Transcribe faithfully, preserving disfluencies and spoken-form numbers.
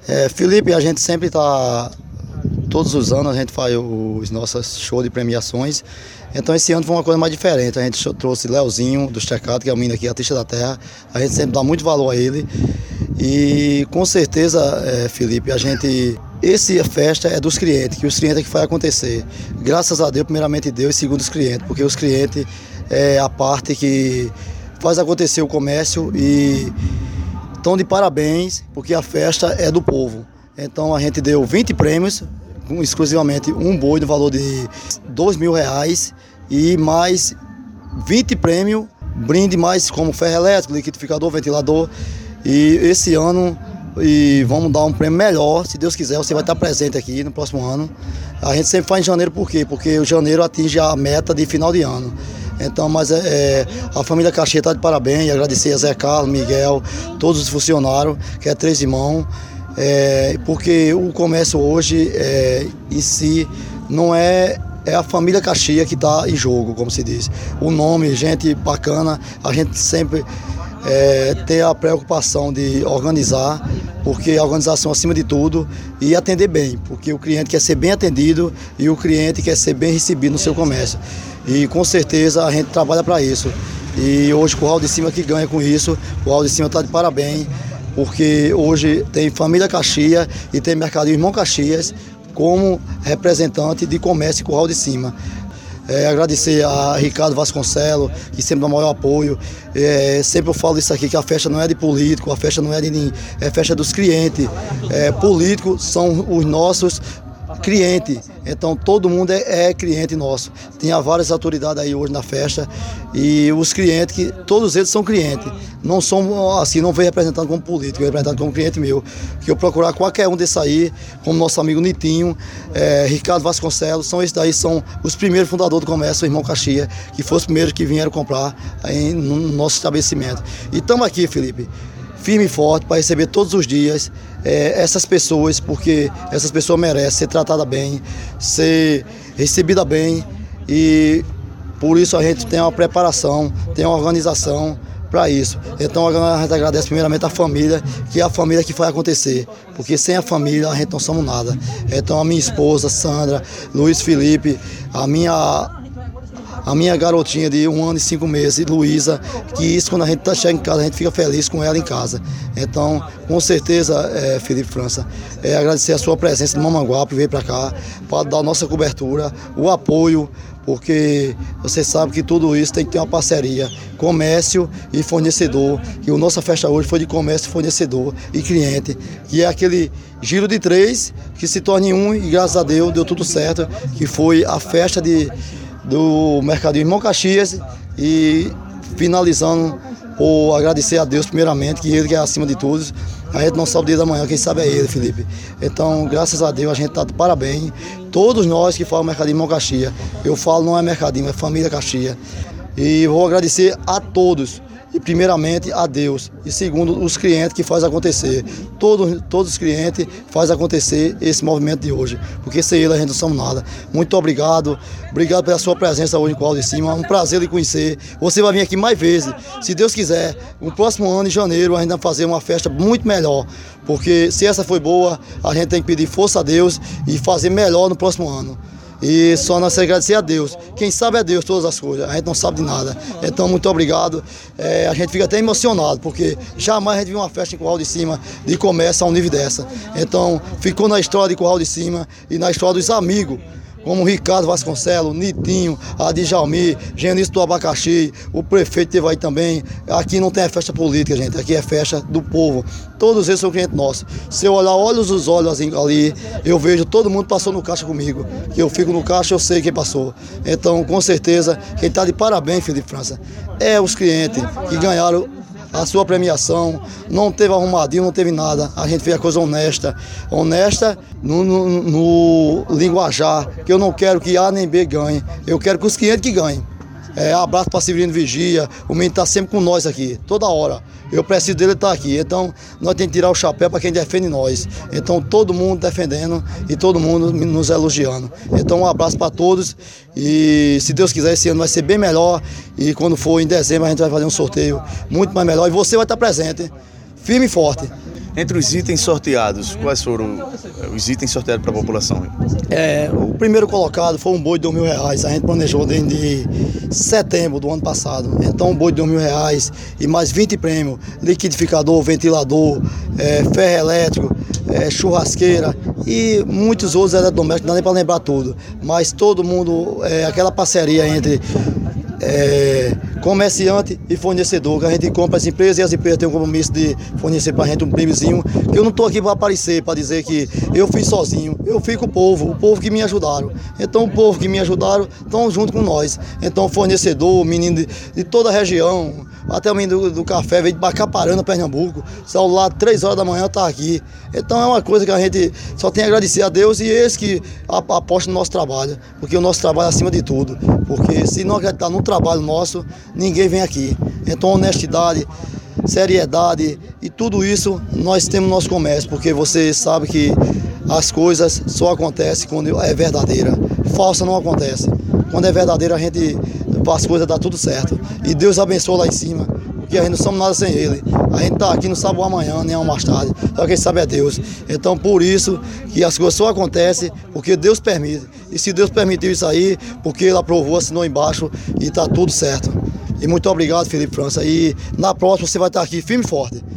É, Felipe, a gente sempre está, todos os anos a gente faz os nossos shows de premiações. Então esse ano foi uma coisa mais diferente. A gente trouxe Leozinho do Checado, que é o menino aqui, artista da terra. A gente sempre dá muito valor a ele. E com certeza, é, Felipe, a gente... Essa festa é dos clientes, que os clientes é que faz acontecer. Graças a Deus, primeiramente Deus, e segundo os clientes, porque os clientes é a parte que faz acontecer o comércio e estão de parabéns, porque a festa é do povo. Então a gente deu vinte prêmios, exclusivamente um boi no valor de dois mil reais e mais vinte prêmios, brinde mais como ferro elétrico, liquidificador, ventilador. E esse ano e vamos dar um prêmio melhor, se Deus quiser, você vai estar presente aqui no próximo ano. A gente sempre faz em janeiro, por quê? Porque o janeiro atinge a meta de final de ano. Então, mas é, é, a família Caxias está de parabéns, agradecer a Zé Carlos, Miguel, todos os funcionários, que é três irmãos, é, porque o comércio hoje é, em si não é, é a família Caxias que está em jogo, como se diz. O nome, gente bacana, a gente sempre é, tem a preocupação de organizar, porque a organização acima de tudo e atender bem, porque o cliente quer ser bem atendido e o cliente quer ser bem recebido no seu comércio. E com certeza a gente trabalha para isso. E hoje o Curral de Cima que ganha com isso, o Curral de Cima está de parabéns, porque hoje tem família Caxias e tem Mercadinho Irmão Caxias como representante de comércio Curral de Cima. É, agradecer a Ricardo Vasconcelos, que sempre dá o maior apoio. É, sempre eu falo isso aqui, que a festa não é de político, a festa não é de ninguém, é festa dos clientes. É, políticos são os nossos cliente, então todo mundo é, é cliente nosso. Tinha várias autoridades aí hoje na festa e os clientes, que todos eles são clientes, não são assim, não vem representando como político, vem representando como cliente meu, que eu procurar qualquer um desse aí, como nosso amigo Nitinho, é, Ricardo Vasconcelos, são esses daí, são os primeiros fundadores do comércio, o Irmão Caxias, que foram os primeiros que vieram comprar aí no nosso estabelecimento. E estamos aqui, Felipe, firme e forte para receber todos os dias é, essas pessoas, porque essas pessoas merecem ser tratadas bem, ser recebidas bem, e por isso a gente tem uma preparação, tem uma organização para isso. Então a gente agradece primeiramente a família, que é a família que faz acontecer, porque sem a família a gente não somos nada. Então a minha esposa, Sandra, Luiz Felipe, a minha... A minha garotinha de um ano e cinco meses, Luísa, que isso quando a gente tá chega em casa, a gente fica feliz com ela em casa. Então, com certeza, é, Felipe França, é, agradecer a sua presença no Mamanguape, veio para cá, para dar a nossa cobertura, o apoio, porque você sabe que tudo isso tem que ter uma parceria, comércio e fornecedor, que a nossa festa hoje foi de comércio, fornecedor e cliente, que é aquele giro de três que se torna em um, e graças a Deus deu tudo certo, que foi a festa de... do Mercadinho Irmão Caxias, e finalizando por agradecer a Deus primeiramente, que Ele que é acima de tudo. A gente não sabe o dia da manhã, quem sabe é Ele, Felipe. Então, graças a Deus, a gente está de parabéns. Todos nós que falam Mercadinho Irmão Caxias, eu falo não é Mercadinho, é Família Caxias. E vou agradecer a todos. E primeiramente a Deus, e segundo os clientes que fazem acontecer. Todos, todos os clientes fazem acontecer esse movimento de hoje, porque sem ele a gente não somos nada. Muito obrigado, obrigado pela sua presença hoje em Curral de Cima, um prazer lhe conhecer. Você vai vir aqui mais vezes, se Deus quiser. No próximo ano, em janeiro, a gente vai fazer uma festa muito melhor, porque se essa foi boa, a gente tem que pedir força a Deus e fazer melhor no próximo ano. E só nós agradecer a Deus. Quem sabe é Deus todas as coisas, a gente não sabe de nada. Então, muito obrigado. É, a gente fica até emocionado, porque jamais a gente viu uma festa em Curral de Cima de comércio a um nível dessa. Então, ficou na história de Curral de Cima e na história dos amigos, como Ricardo Vasconcelos, Nitinho, a Djalmi, Genício do Abacaxi, o prefeito teve aí também. Aqui não tem festa política, gente, aqui é festa do povo. Todos eles são clientes nossos. Se eu olhar olhos nos olhos ali, eu vejo todo mundo passou no caixa comigo. Que eu fico no caixa, eu sei quem passou. Então, com certeza, quem está de parabéns, Felipe França, é os clientes que ganharam a sua premiação. Não teve arrumadinho, não teve nada. A gente fez a coisa honesta. Honesta no, no, no linguajar, que eu não quero que A nem B ganhe. Eu quero que os clientes que ganhem. É, abraço para Severino Vigia, o menino está sempre com nós aqui, toda hora. Eu preciso dele estar aqui, então nós temos que tirar o chapéu para quem defende nós. Então todo mundo defendendo e todo mundo nos elogiando. Então um abraço para todos e se Deus quiser esse ano vai ser bem melhor e quando for em dezembro a gente vai fazer um sorteio muito mais melhor e você vai estar presente, firme e forte. Entre os itens sorteados, quais foram os itens sorteados para a população? É, o primeiro colocado foi um boi de dois mil reais. A gente planejou desde setembro do ano passado. Então, um boi de dois mil reais e mais vinte prêmios: liquidificador, ventilador, é, ferro elétrico, é, churrasqueira e muitos outros eletrodomésticos, não dá nem para lembrar tudo. Mas todo mundo, é, aquela parceria entre É, comerciante e fornecedor, que a gente compra as empresas e as empresas têm um compromisso de fornecer para a gente um prêmiozinho, que eu não estou aqui para aparecer, para dizer que eu fiz sozinho, eu fiz com o povo, o povo que me ajudaram. Então o povo que me ajudaram estão junto com nós. Então fornecedor, menino de, de toda a região, até o menino do, do café, veio de Bacaparana, Pernambuco, saiu lá três horas da manhã, está aqui. Então é uma coisa que a gente só tem a agradecer a Deus e eles que apostam no nosso trabalho, porque o nosso trabalho é acima de tudo, porque se não acreditar no trabalho nosso, ninguém vem aqui. Então honestidade, seriedade e tudo isso nós temos no nosso comércio, porque você sabe que as coisas só acontecem quando é verdadeira, falsa não acontece. Quando é verdadeira a gente, as coisas dá tudo certo e Deus abençoa lá em cima, porque a gente não somos nada sem Ele. A gente está aqui, não sabe o amanhã, nem o mais tarde, só quem sabe é Deus. Então por isso que as coisas só acontecem porque Deus permite. E se Deus permitiu isso aí, porque Ele aprovou, assinou embaixo e está tudo certo. E muito obrigado, Felipe França. E na próxima você vai estar aqui firme e forte.